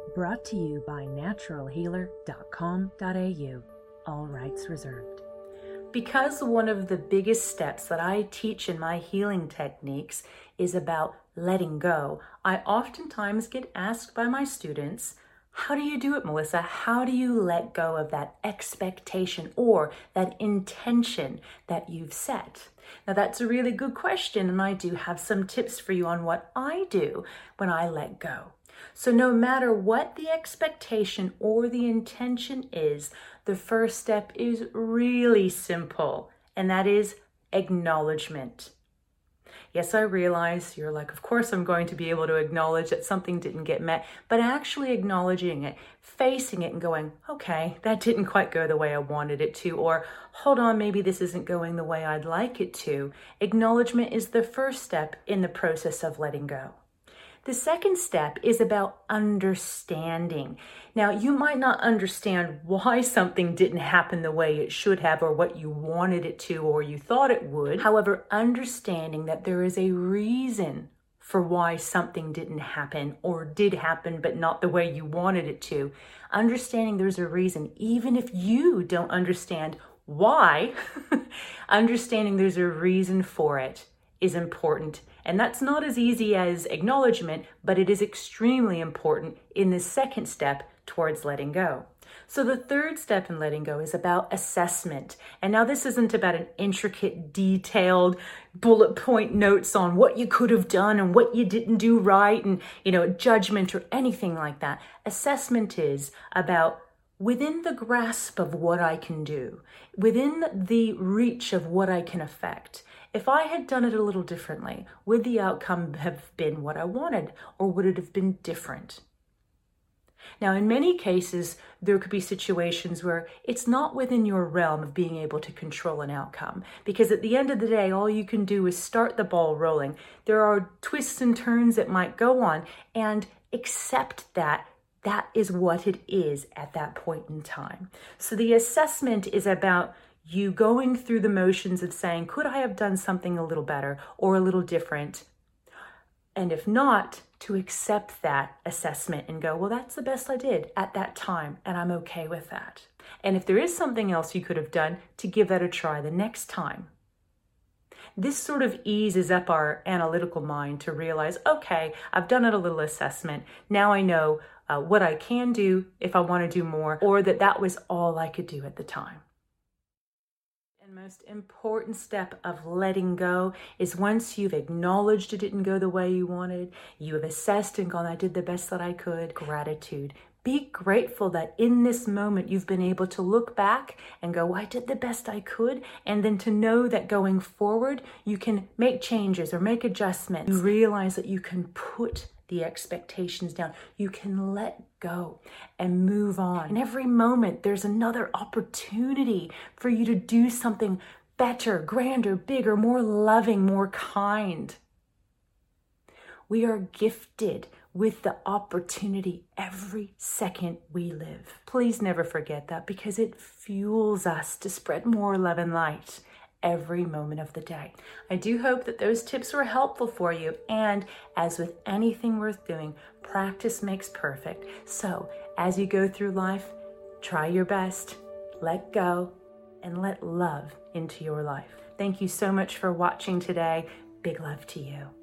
Brought to you by naturalhealer.com.au. All rights reserved. Because one of the biggest steps that I teach in my healing techniques is about letting go, I oftentimes get asked by my students, how do you do it, Melissa? How do you let go of that expectation or that intention that you've set? Now, that's a really good question, and I do have some tips for you on what I do when I let go. So no matter what the expectation or the intention is, the first step is really simple, and that is acknowledgement. Yes, I realize you're like, of course I'm going to be able to acknowledge that something didn't get met, but actually acknowledging it, facing it and going, okay, that didn't quite go the way I wanted it to, or hold on, maybe this isn't going the way I'd like it to. Acknowledgement is the first step in the process of letting go. The second step is about understanding. Now, you might not understand why something didn't happen the way it should have or what you wanted it to or you thought it would. However, understanding that there is a reason for why something didn't happen or did happen but not the way you wanted it to. Understanding there's a reason, even if you don't understand why, understanding there's a reason for it is important. And that's not as easy as acknowledgement, but it is extremely important in the second step towards letting go. So the third step in letting go is about assessment. And now this isn't about an intricate, detailed bullet point notes on what you could have done and what you didn't do right and, judgment or anything like that. Assessment is about within the grasp of what I can do, within the reach of what I can affect. If I had done it a little differently, would the outcome have been what I wanted, or would it have been different? Now, in many cases, there could be situations where it's not within your realm of being able to control an outcome, because at the end of the day, all you can do is start the ball rolling. There are twists and turns that might go on, and accept that is what it is at that point in time. So the assessment is about you going through the motions of saying, could I have done something a little better or a little different? And if not, to accept that assessment and go, well, that's the best I did at that time, and I'm okay with that. And if there is something else you could have done, to give that a try the next time. This sort of eases up our analytical mind to realize, okay, I've done a little assessment. Now I know what I can do if I want to do more, or that was all I could do at the time. And most important step of letting go is once you've acknowledged it didn't go the way you wanted, you have assessed and gone, I did the best that I could. Gratitude. Be grateful that in this moment you've been able to look back and go, I did the best I could. And then to know that going forward, you can make changes or make adjustments. You realize that you can put the expectations down. You can let go and move on. In every moment, there's another opportunity for you to do something better, grander, bigger, more loving, more kind. We are gifted with the opportunity every second we live. Please never forget that, because it fuels us to spread more love and light every moment of the day. I do hope that those tips were helpful for you. And as with anything worth doing, practice makes perfect. So as you go through life, try your best, let go, and let love into your life. Thank you so much for watching today. Big love to you.